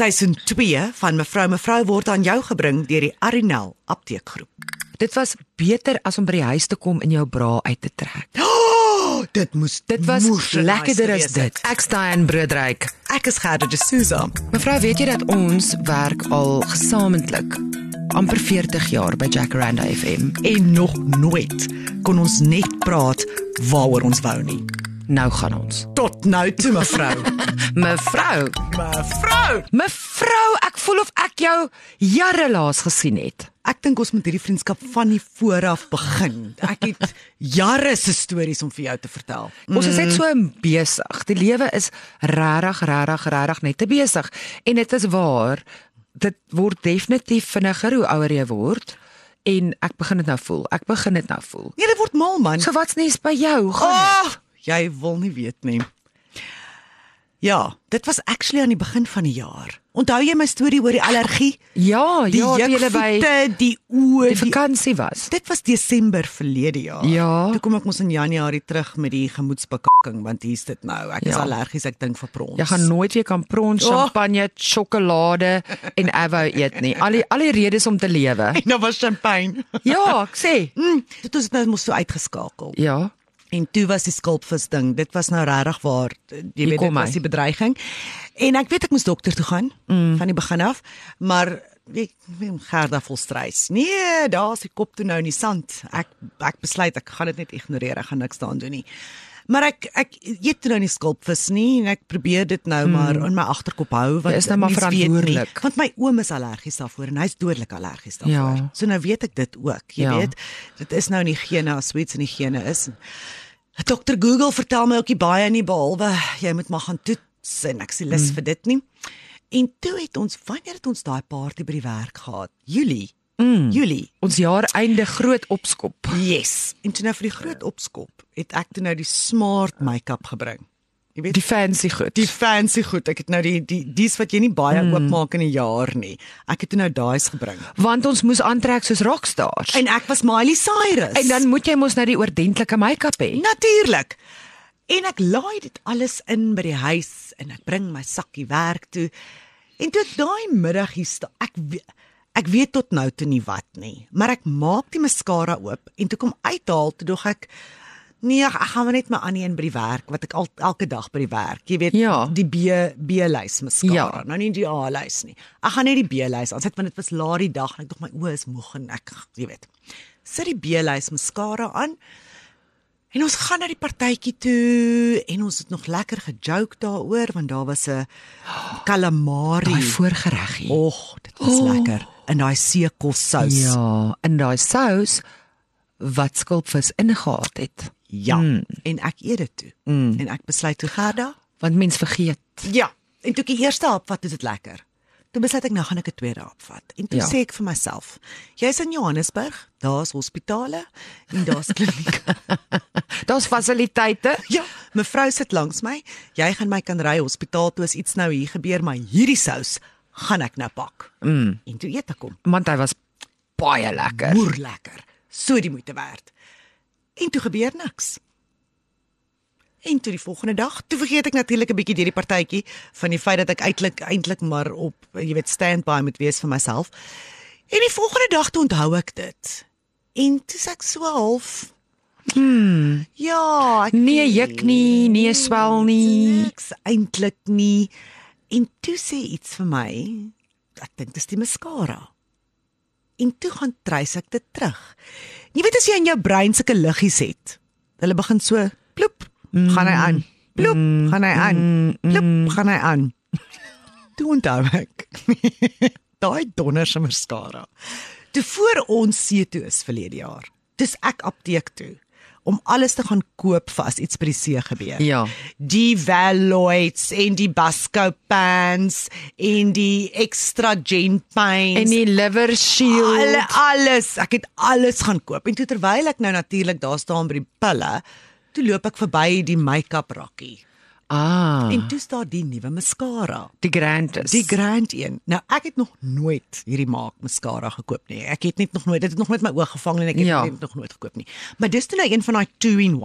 Seisoen 2 van Mevrou word aan jou gebring deur die Arinel Apteekgroep. Dit was beter as om by die huis te kom en jou bra uit te trek. Dit was moes lekkerder nice as gewees dit. Ek staan Broodryk. Ek is Gerda de Souza. Mevrou, weet jy dat ons werk al gesamentlik amper 40 jaar by Jacaranda FM? En nog nooit kon ons net praat waaroor ons wou nie. Nou gaan ons. Tot nou toe, mevrou. Mevrou, ek voel of ek jou jare laas gesien het. Ek dink ons moet hierdie vriendskap van die vooraf begin. Ek het jare se stories om vir jou te vertel. Ons is net so besig. Die lewe is regtig net te besig. En dit is waar, dit word definitief vinniger hoe ouer jy word. En ek begin dit nou voel. Nee, dit word mal, man. So wat's nuus by jou? Hoe gaan dit? Jy wil nie weet nie. Ja, dit was actually aan die begin van die jaar. Onthou jy my storie oor die allergie? Ja, Die toe julle by jukvoete, die oë, die vakansie was. Dit was Desember verlede jaar. Ja. Toe kom ek mos in Januarie terug met die gemoedsbekakking, want hier's dit nou. Ek is allergies, ek dink vir prons. Jy gaan nooit weer kan prons, champagne, sjokolade en avo eet nie. Al die redes om te lewe. En nou was champagne. Ja, ek sê. Dit is nou mos so uitgeskakel. Ja. En toe was die skulpvis ding, dit was nou regtig waar, jy weet, dit was die bedreiging. En ek weet ek moes dokter toe gaan, van die begin af, maar ek Gerda vol strys. Nee, daar is die kop toe nou in die sand. Ek besluit, ek gaan dit net ignoreer, ek gaan niks daaraan doen nie. Maar ek eet toe nou nie skulpvis nie, en ek probeer dit nou maar in my agterkop hou, want is nou maar mens weet nie, verantwoordelik. want my oom is allergies daarvoor, en hy's dodelik allergies daarvoor. Ja. So nou weet ek dit ook, jy weet, dit is nou in die gene as iets in die gene is. Dr. Google vertel my ook nie baie nie, behalwe jy moet maar gaan toets en ek sê lus vir dit nie. En toe het ons, wanneer het ons daai party by die werk gehad? Julie. Ons jaareinde groot opskop. Yes. En toe nou vir die groot opskop het ek toe nou die smart make-up gebring. Jy weet, Die fancy goed. die fancy goed. Ek het nou dies wat jy nie baie oopmaak in 'n jaar nie. Ek het toe nou daai's gebring. Want ons moes aantrek soos rockstars. En ek was Miley Cyrus. En dan moet jy mos nou die oordentlike make-up hê. Natuurlik. En ek laai dit alles in by die huis en ek bring my sakkie werk toe. En toe ek daai middag hier sta, ek weet tot nou toe nie wat nie, maar ek maak die mascara oop en toe kom uithaal, toe dog ek, nee, ek gaan maar net my Annie in by die werk, wat ek elke dag by die werk, jy weet, die B-lys mascara, nou nie die A-lys nie. Ek gaan net die B-lys aansit, want dit was laat die dag, en ek dog my oë is moeg, en ek, jy weet, sit die B-lys mascara aan, en ons gaan na die partytjie toe, en ons het nog lekker gejoke daaroor, want daar was 'n calamari. Daai voorgereggie. Dit was lekker. In daai seekossous. Ja, in daai sous wat skulpvis ingehad het. Ja, en ek eet dit toe. En ek besluit toe, Gerda, Want mens vergeet. ja, en toe ek die eerste hap vat, is dit lekker. Toe besluit ek, nou gaan ek 'n tweede hap vat. En toe sê ek vir myself, jy's in Johannesburg, daar's hospitale en daar's klinieke. Daar's fasiliteite. Ja, mevrou sit langs my, jy gaan my kan ry hospitaal toe as iets nou hier gebeur, maar hierdie sous gaan ek nou pak. En toe eet ek hom. Want hy was baie lekker. Moer lekker. So die moeite werd. En toe gebeur niks. En toe die volgende dag, toe vergeet ek natuurlik 'n bietjie deur die partytjie van die feit dat ek eintlik maar op, jy weet, standby moet wees vir myself. En die volgende dag toe onthou ek dit. En toe sê ek so half, ja, ek Nee juk nie, nee swel nie. niks eintlik nie. En toe sê iets vir my, ek dink dis die mascara. En toe gaan trace ek dit terug. Jy weet as jy in jou brein sulke liggies het, hulle begin so, ploep, gaan hy aan, ploep, gaan hy aan, ploep, gaan hy aan. Toe onthou ek, daai donderse mascara. Toe voor ons see toe is verlede jaar, dis ek apteek toe, om alles te gaan koop vir as iets by die see gebeur. Ja. Die Valoids en die Buscopan en die Extra Gen Pains. En die liver shield. Alles, ek het alles gaan koop. En toe terwyl ek nou natuurlik daar staan by die pille, toe loop ek verby die make-up rakkie. En toe staan die nuwe mascara. Die Grandis. Die Grand een. Nou ek het nog nooit hierdie maak mascara gekoop nie. Ek het net nog nooit, dit het nog nooit my oog gevang en ek het dit nog nooit gekoop nie. Maar dis toe nou een van daai 2-in-1.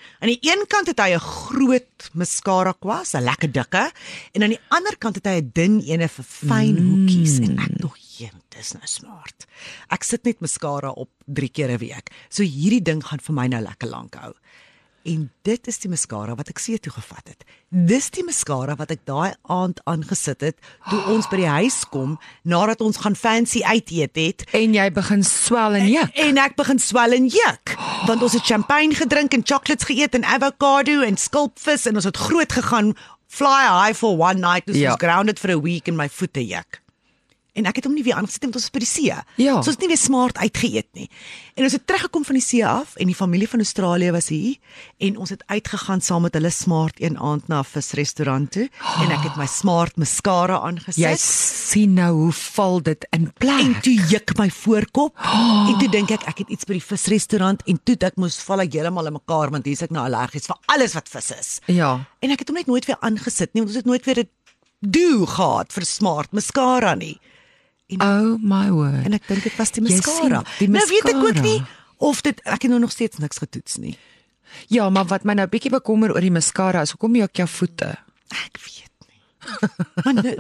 Aan die een kant het hy 'n groot mascara kwas, 'n lekker dikke, en aan die ander kant het hy 'n dun ene vir fyn hoekies en ek dink, dis nou smart. Ek sit net mascara op 3 keer 'n week. So hierdie ding gaan vir my nou lekker lank hou. En dit is die mascara wat ek see toe gevat het. Dis die mascara wat ek daai aand aangesit het toe ons by die huis kom nadat ons gaan fancy uit eet het. En jy begin swel en juk. En ek begin swel en juk, want ons het champagne gedrink en chocolates geëet en avocado en skulpvis en ons het groot gegaan, fly high for one night, dus ons grounded for a week en my voete juk. En ek het hom nie weer aangesit met ons by die see. Ja. So ons het nie weer smart uitgeëet nie. En ons het teruggekom van die see af en die familie van Australië was hier en ons het uitgegaan saam met hulle smart een aand na 'n visrestaurant toe en ek het my smart mascara aangesit. Jy sien nou hoe val dit in plek. En toe juk my voorkop en toe dink ek het iets by die visrestaurant en toe ek moes val ek heeltemal in mekaar want hier is ek nou allergies vir alles wat vis is. Ja. En ek het hom net nooit weer aangesit nie want ons het nooit weer 'n doel gehad vir smart mascara nie. Oh my word. En ek dink dit was die Jy mascara. sien, die Nou weet ek ook mascara. nie of dit ek het nou nog steeds niks getoets nie. Ja, maar wat my nou bietjie bekommer oor die mascara is, hoekom jy ook jou voete? Ek weet nie. Maar nou,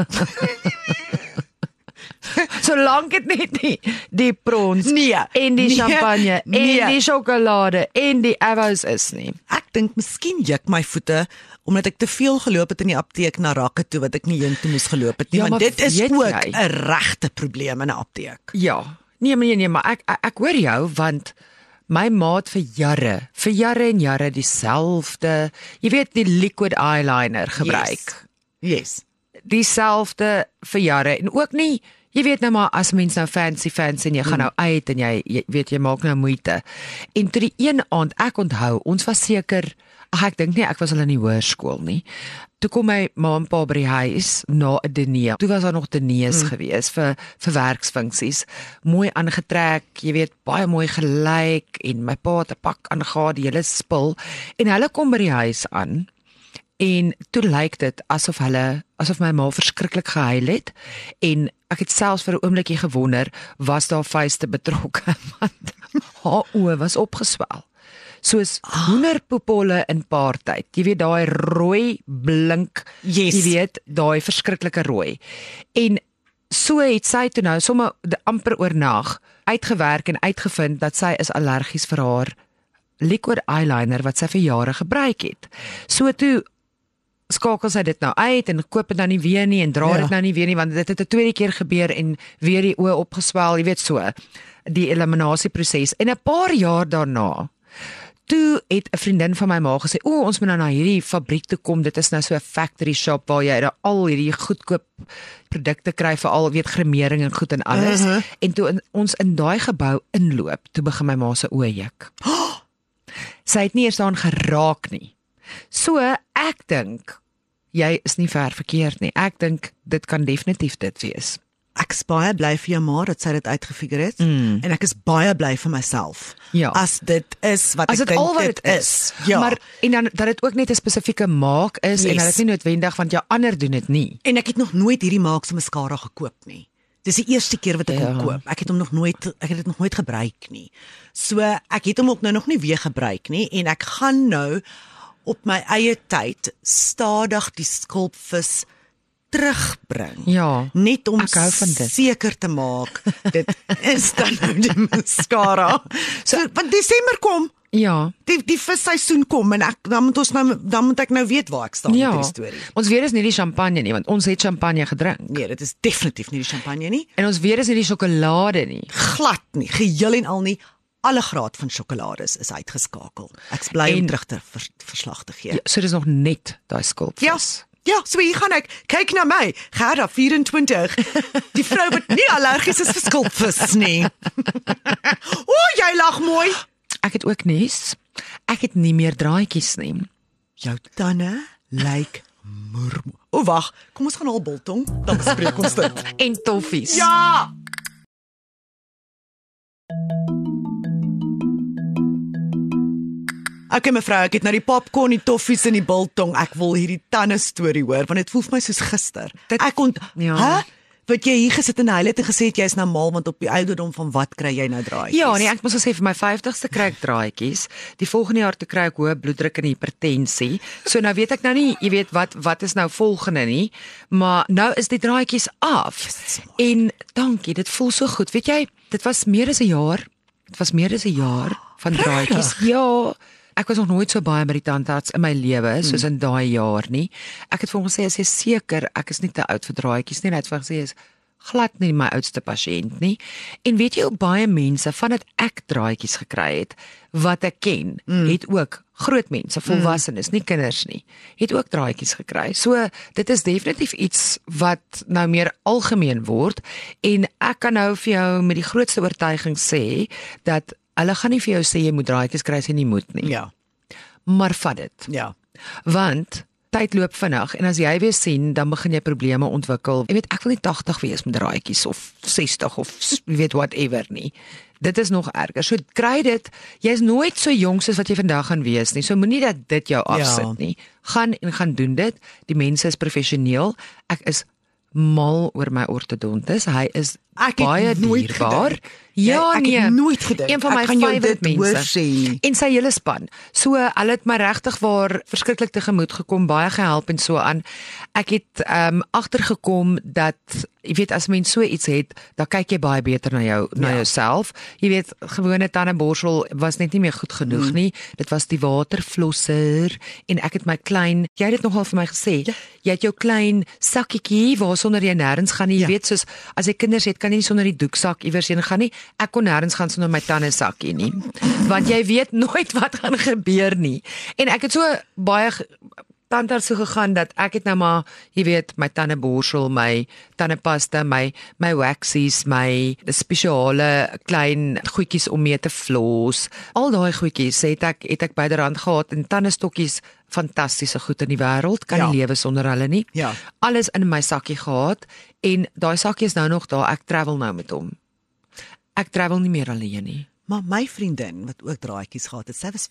Solank dit net nie die prons Nee, en die nee, champagne nee. en die sjokolade en die avos is nie. ek dink miskien juk my voete omdat ek te veel geloop het in die apteek na rakke toe wat ek nie heen toe moes geloop het nie, Ja, want maar dit is weet ook jy- 'n regte probleem in 'n apteek. Ja. Nee, maar ek hoor jou want my maat vir jare en jare dieselfde, jy weet die liquid eyeliner gebruik. Yes. Dieselfde vir jare en ook nie, jy weet nou maar as mens nou fancy en jy gaan nou uit en jy weet jy maak nou moeite. En toe die een aand, ek onthou, ons was seker, ek dink nie ek was al in die hoërskool nie. Toe kom my ma en pa by die huis na 'n diner. Toe was daar nog diners gewees vir werksfunksies. Mooi aangetrek, jy weet, baie mooi gelyk en my pa het 'n pak aangegaan, die hele spul en hulle kom by die huis aan. En toe lyk dit asof my ma verskriklik gehuil het en ek het selfs vir 'n oombliekie gewonder was daar vuiste betrokke want haar oë was opgeswel. Soos hoenderpoepolle in paartyd. Jy weet daai rooi blink, Yes. jy weet daai verskriklike rooi. En so het sy toe nou sommer amper oornag uitgewerk en uitgevind dat sy is allergies vir haar liquid eyeliner wat sy vir jare gebruik het. So toe skakel sy dit nou uit en koop dit nou nie weer nie en dra dit nou nie weer nie want dit het 'n tweede keer gebeur en weer die oë opgeswel, jy weet so, die eliminasieproses. En 'n paar jaar daarna toe het 'n vriendin van my ma gesê, ons moet nou na hierdie fabriek toe kom, dit is nou so 'n factory shop waar jy al hierdie goedkoop produkte kry vir al weet gremering en goed en alles. En toe ons in daai gebou inloop, toe begin my ma se oë juk. Sy het nie eers daaraan geraak nie. So ek dink jy is nie ver verkeerd nie. Ek dink dit kan definitief dit wees. Ek is baie bly vir jou ma dat sy dit uitgefigure het en ek is baie bly vir myself. Ja. As dit is wat As ek dit al dink wat dit dit is. Ja. Maar en dan dat dit ook net 'n spesifieke maak is en Yes. dat dit nie noodwendig want jou ander doen dit nie. En ek het nog nooit hierdie maak se mascara gekoop nie. Dis die eerste keer wat ek hom koop. Ek het dit nog nooit gebruik nie. So ek het hom ook nou nog nie weer gebruik nie en ek gaan nou op my eie tyd stadig die skulpvis terugbring. Ja, Net om ek hou van dit. seker te maak dit is dan nou die mascara. So want Desember kom, Ja. die visseisoen kom en dan moet ek nou weet waar ek staan Ja. met die storie. Ons weet is nie die champagne nie want ons het champagne gedrink. Nee, dit is definitief nie die champagne nie. En ons weet is nie die sjokolade nie. Glad nie, geheel en al nie. Alle graad van sjokolades is uitgeskakel. Ek's bly om En- terug te verslag te gee. Ja, so dis nog net daai skulpvis. Ja, so hier gaan ek. Kyk na my. Gerda 24. Die vrou wat nie allergies is vir skulpvis nie. Jy lag mooi. Ek het ook nuus. Ek het nie meer draadjies nie. Jou tande lyk moermoe. Wag, kom ons gaan haal biltong, dan bespreek ons dit. En toffies. Ja. Okay mevrou, ek het nou die popcorn, die toffies en die biltong. Ek wil hierdie tande storie hoor want dit voel vir my soos gister. Ek Ja. Hæ? wat jy hier gesit en hy het gesê jy is nou mal want op die ouderdom van wat kry jy nou draaietjies? Ja, nee, ek moet gesê vir my 50ste kry ek draaietjies. Die volgende jaar toe kry ek hoë bloeddruk en hipertensie. So nou weet ek nou nie, jy weet wat is nou volgende nie, maar nou is die draaietjies af. En dankie, dit voel so goed. Weet jy, dit was meer as 'n jaar. Dit was meer as 'n jaar van draaietjies. Ja. Ek was nog nooit so baie by die tandarts in my lewe soos in daai jaar nie. Ek het vir hom gesê, as jy seker, ek is nie te oud vir draaietjies nie. Hy het vir gesê, is glad nie my oudste pasiënt nie. En weet jy hoe baie mense vandat ek draaietjies gekry het, wat ek ken, het ook groot mense, volwassenes, nie kinders nie, het ook draaietjies gekry. So dit is definitief iets wat nou meer algemeen word en ek kan nou vir jou met die grootste oortuiging sê dat hulle gaan nie vir jou sê jy moet draaietjies kry as jy nie moet nie. Ja. Maar vat dit. Ja. Want tyd loop vinnig en as jy weer sien, dan begin jy probleme ontwikkel. Jy weet, ek wil nie 80 wees met draaietjies of 60 of jy weet whatever nie. Dit is nog erger. So kry dit, jy's nooit so jonk soos wat jy vandag gaan wees nie. So moenie dat dit jou afsit nie. Gaan doen dit. Die mense is professioneel. Ek is mal oor my ortodontus. Hy is baie dierbaar. Ja, ek het nooit gedink. Een van my favourite mense. En sy hele span. So, hulle het my regtig waar verskriklik tegemoet gekom, baie gehelp en so aan. Ek het agtergekom dat, jy weet, as mens so iets het, dan kyk jy baie beter na jouself. Jy weet, gewone tandeborsel was net nie meer goed genoeg nie. Dit was die waterflosser en ek het my klein, jy het dit nogal vir my gesê, jy het jou klein sakkietjie waar sonder jy nêrens gaan nie. Jy weet, soos as jy kinders het, kan jy nie sonder die doeksak iewers heen gaan nie. Ek kon nêrens gaan sonder my tandesakkie nie. Want jy weet nooit wat gaan gebeur nie. En ek het so baie tandarts toe gegaan dat ek het nou maar, jy weet, my tandeborsel, my tandepasta, my waxies, my spesiale klein goedjies om mee te floss. Al daai goedjies het ek byderhand gehad en tandestokkies, fantastiese goed in die wêreld, kan nie lewe sonder hulle nie. Ja. Alles in my sakkie gehad en daai sakkie is nou nog daar, ek travel nou met hom. Ek travel nie meer alleen nie. Maar my vriendin, wat ook draaietjies gehad het, sy was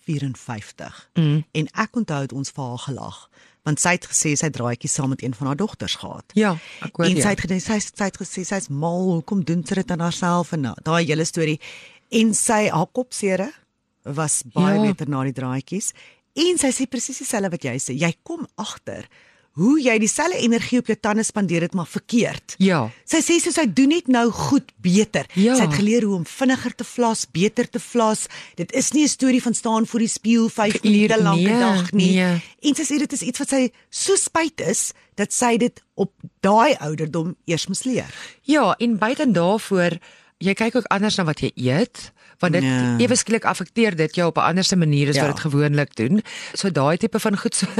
54. En ek onthou het ons vir haar gelag. Want sy het gesê, sy het draaietjies saam met een van haar dogters gehad. Ja, ek hoor en jy. Sy het gesê, sy is mal, hoekom doen sy dit aan haarself? En daai hele storie. En haar kopsere was baie beter na die draaietjies. En sy sê presies dieselfde wat jy sê. Jy kom agter hoe jy dieselfde energie op jou tande spandeer het, maar verkeerd. Ja. Sy sê sy doen net nou goed beter. Ja. Sy het geleer hoe om vinniger te vlas, beter te vlas. Dit is nie 'n storie van staan voor die spieël 5 minute lank 'n dag nie. Nee. En sy sê dit is iets wat sy so spyt is dat sy dit op daai ouderdom eers moes leer. Ja, en buiten daarvoor, jy kyk ook anders na wat jy eet, want dit ewe skielik affekteer dit jou op 'n anderse manier as wat dit gewoonlik doen. So daai tipe van goed so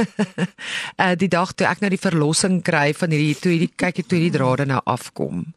die dag toe ek nou die verlossing kry van hierdie kyk ek toe die drade nou afkom.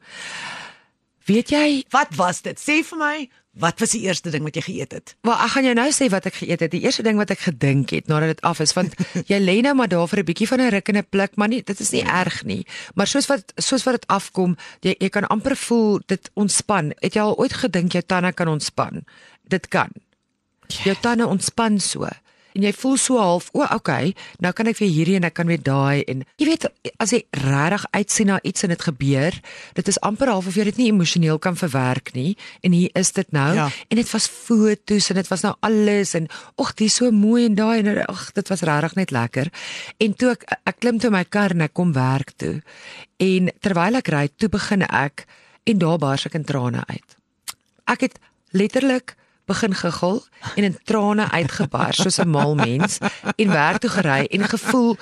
Weet jy, wat was dit? Sê vir my, wat was die eerste ding wat jy geëet het? Wel, ek gaan jou nou sê wat ek geëet het. Die eerste ding wat ek gedink het nadat dit af is, want jy lê nou maar daar vir 'n bietjie van 'n ruk en 'n pluk, maar nie, dit is nie erg nie. Maar soos wat dit afkom, jy kan amper voel dit ontspan. Het jy al ooit gedink jou tande kan ontspan? Dit kan. Jou tande ontspan so. En jy voel so half, okay, nou kan ek weer hierdie en ek kan weer daai en jy weet, as jy regtig uitsien na iets en dit gebeur, dit is amper half of jy dit nie emosioneel kan verwerk nie en hier is dit nou en dit was foto's en dit was nou alles en dit is so mooi en daai en dit was regtig net lekker. En toe ek klim toe my kar en ek kom werk toe en terwyl ek ry, toe begin ek en daar bars ek in trane uit. Ek het letterlik begin giggel en in trane uitgebars soos 'n mal mens en werk toe gery en gevoel,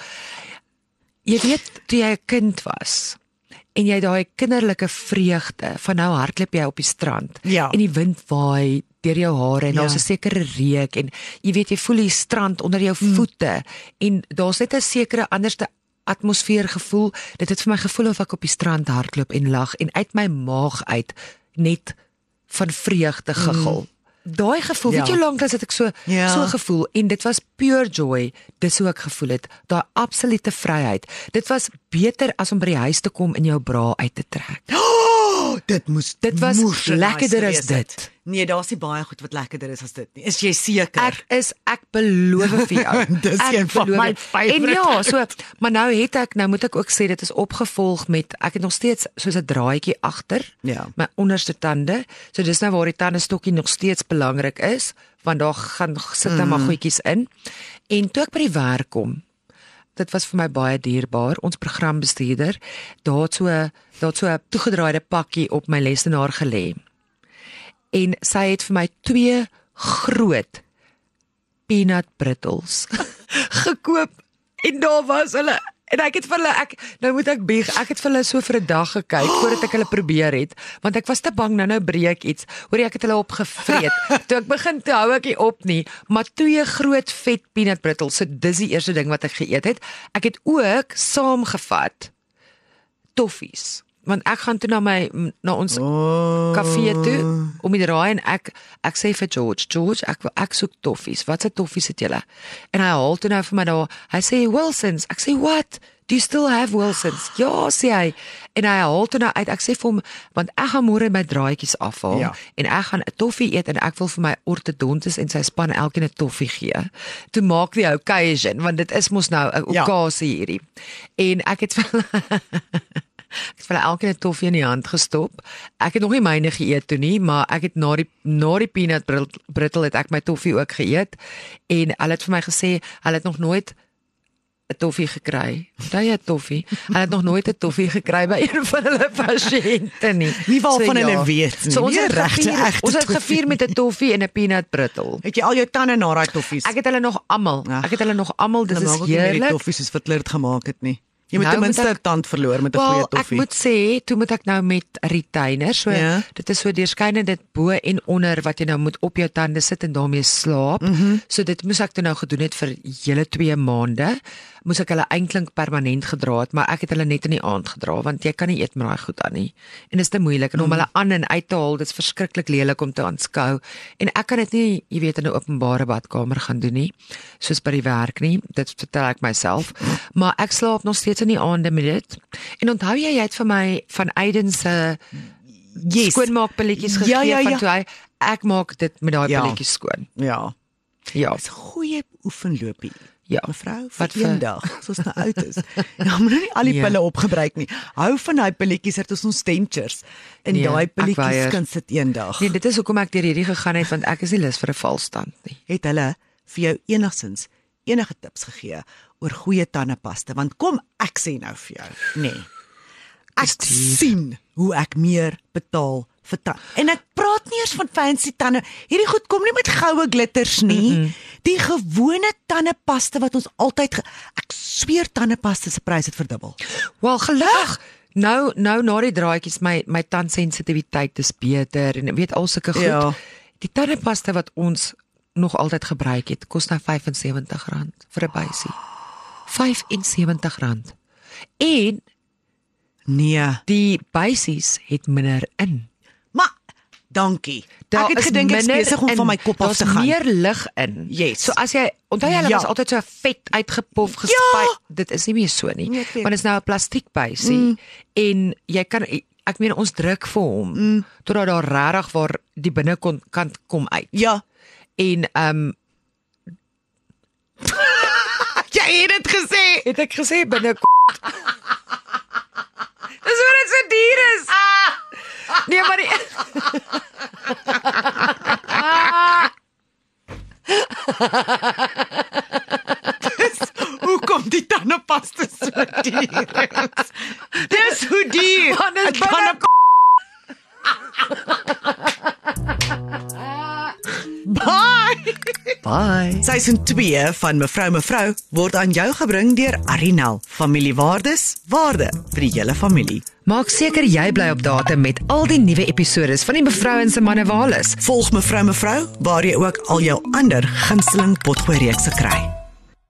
jy weet, toe jy 'n kind was en jy daai kinderlike vreugde van nou hardloop jy op die strand en die wind waai deur jou hare en daar's 'n sekere reuk en jy weet jy voel die strand onder jou voete en daar's net 'n sekere anderste atmosfeer gevoel. Dit het vir my gevoel of ek op die strand hardloop en lag en uit my maag uit net van vreugde giggel. Daai gevoel, weet jy hoe lank het ek so gevoel en dit was pure joy, dis hoe ek gevoel het, daai absolute vryheid. Dit was beter as om by die huis te kom en jou bra uit te trek. Dit was lekkerder as dit. Nee, daar's nie baie goed wat lekkerder is as dit nie. Is jy seker? Ek beloof vir jou. Dis een van my favourite. En ja, so, maar nou moet ek ook sê dit is opgevolg met ek het nog steeds soos 'n draadjie agter my onderste tande. So dis nou waar die tandestokkie nog steeds belangrik is, want daar gaan sit nou maar goedjies in. En toe ek by die werk kom, dit was vir my baie dierbaar. Ons programbestuurder, daar het so 'n toegedraaide pakkie op my lesenaar gelê. En sy het vir my 2 groot peanut brittles gekoop. En daar was hulle. En ek het vir hulle, nou moet ek bieg, ek het vir hulle so vir 'n dag gekyk voordat ek hulle probeer het, want ek was te bang nou breek iets. Hoor jy, ek het hulle opgevreet. Toe ek begin te hou ek nie op nie, maar 2 groot vet peanut brittles, so dis die eerste ding wat ek geëet het. Ek het ook saamgevat toffies, want ek gaan toe na ons kafee toe om die draai en ek sê vir George, ek soek toffies. Wat se toffies het julle? En hy haal toe nou vir my daar. Hy sê Wilsons. Ek sê what? Do you still have Wilsons? Ja, sê hy. En hy haal toe nou uit. Ek sê vir hom, want ek gaan môre my draadjies afhaal en ek gaan 'n toffie eet en ek wil vir my ortodontis en sy span elkeen 'n toffie gee. Toe maak die occasion, want dit is mos nou 'n okasie hierdie. En ek het ek het vir elkeen 'n toffie in die hand gestop. Ek het nog nie myne geëet toe nie, maar ek het na die peanut brittle het ek my toffie ook geëet. En hulle het vir my gesê, hulle het nog nooit 'n toffie gekry. Daai 'n toffie. Hulle het nog nooit 'n toffie gekry by een van hulle pasiënte nie. Nie waarvan hulle weet nie. So ons het gevier met 'n toffie en 'n peanut brittle. Het jy al jou tande na daai toffies? Ek het hulle nog almal. Dis is heerlik. Die toffies is wat hulle dit gemaak het nie. Jy moet ten minste 'n tand verloor met 'n goeie toffie. Ek moet sê, toe moet ek nou met retainer, so dit is so deurskynend dit bo en onder wat jy nou moet op jou tande sit en daarmee slaap. So dit moes ek toe nou gedoen het vir hele 2 maande. Moes ek hulle eintlik permanent gedra het, maar ek het hulle net in die aand gedra want jy kan nie eet met daai goed aan nie. En dit is te moeilik en om hulle aan en uit te haal, dit is verskriklik lelik om te aanskou. En ek kan dit nie, jy weet, in 'n openbare badkamer gaan doen nie, soos by die werk nie. Dit vertel ek myself. Maar ek slaap nog steeds in die aande met dit. En onthou jy het vir my van Aiden se skoonmaakpilletjies gegee van toe hy ek maak dit met daai pilletjies skoon. Ja. Dis 'n goeie oefenlopie. Ja, mevrou, vir eendag, soos nou oud is. Nou moet nie al die pille opgebruik nie. Hou van daai pilletjies, het ons dentures. En daai pilletjies kan sit eendag. Nee, dit is hoekom ek deur hierdie gegaan het, want ek is nie lus vir 'n valstand nie. Het hulle vir jou enige tips gegee oor goeie tandepasta? Want kom ek sê nou vir jou, nee. Ek sien hoe ek meer betaal vir tande. En ek praat nie eers van fancy tande. Hierdie goed kom nie met goue glitters nie. Die gewone tandepasta wat ons altyd ek sweer tandepasta se prys het verdubbel. Wel, gelukkig. Nou na die draadjies my tandsensitiwiteit is beter en weet al sulke goed. Ja. Die tandepasta wat ons nog altyd gebruik het, kos nou R75 vir 'n buisie. R75. En nee, die buisies het minder in. Maar dankie. Ek het gedink ek is besig om van my kop af te gaan. Daar's meer lig in. Yes. So as jy onthou jy was altyd so vet uitgepof gespuit. Dit is nie meer so nie. Want dit is nou 'n plastiek buisie en jy kan ek meen ons druk vir hom totdat daar regtig waar die binnekant kom uit. Ja. En jy het dit gesê. Het ek gesê binnekant. Dis hoe dit so duur is. Nee, maar hoe kom die tandepasta so duur? Dis hoe duur. Ek kan Bye. Seisoen 2 van Mevrou word aan jou gebring deur Arinel. Familiewaardes, waarde vir die hele familie. Maak seker jy bly op datum met al die nuwe episode van die Mevrou en se manne Wales. Volg Mevrou waar jy ook al jou ander gunsteling potgooi reekse kry.